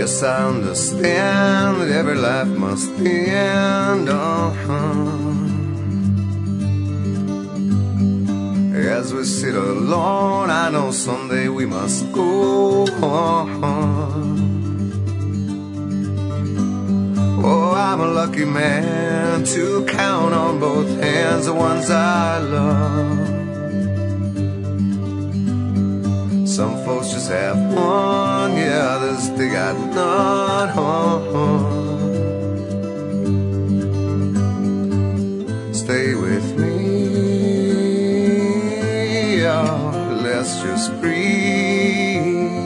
Yes, I understand that every life must end. As we sit alone, I know someday we must go on. Oh, I'm a lucky man to count on both hands the ones I love. Some folks just have one, yeah, others they got none. Stay with me, oh, let's just breathe.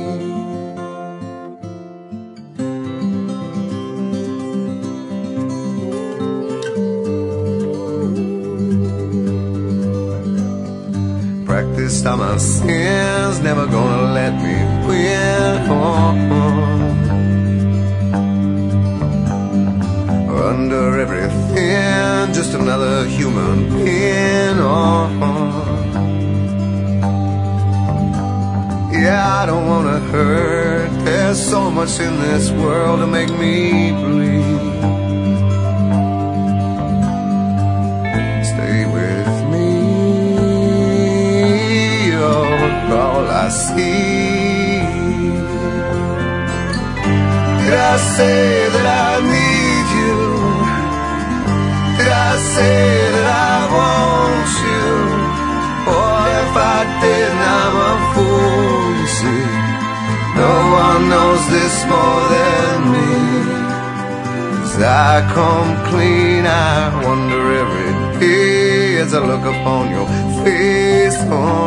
Practiced all my sins, never gonna let me win. Under everything, just another human being. Yeah, I don't wanna hurt. There's so much in this world to make me bleed. Stay with me, all I see. Did I say that I need you? Did I say that I want you? Or if I didn't, I'm a fool, you see. No one knows this more than me. As I come clean, I wonder every day as I look upon your face.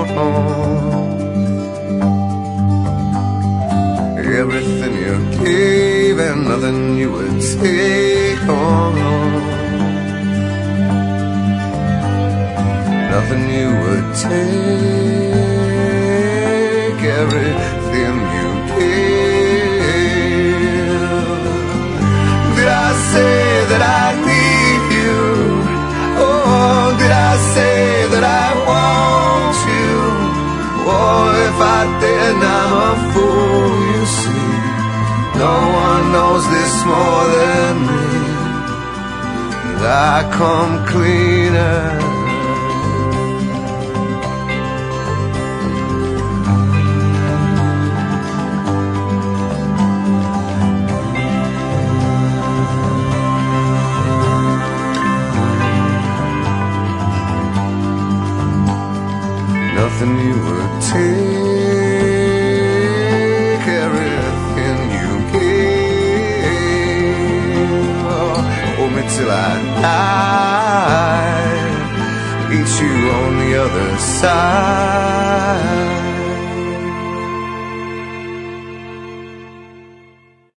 Everything you gave and nothing you would take on. Nothing you would take. Everything you gave. Did I say that I need you? Oh, did I say that I want you? Oh, if I didn't, I'm a fool, you see. No one knows this more than me. I come cleaner. Nothing you would take, everything you gave. Hold me till I die, meet you on the other side.